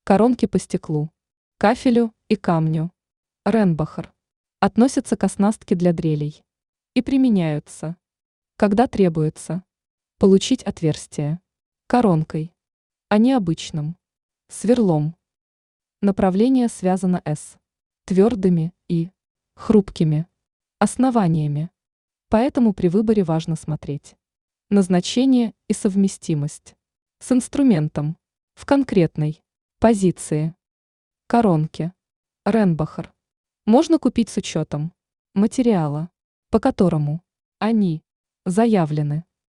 Коронки по стеклу, кафелю и камню. Ренбахер. Относятся к оснастке для дрелей. И применяются, когда требуется получить отверстие коронкой, а не обычным сверлом. Направление связано с твердыми и хрупкими основаниями. Поэтому при выборе важно смотреть назначение и совместимость с инструментом в конкретной позиции. Коронки Ренбахер можно купить с учетом материала, по которому они заявлены.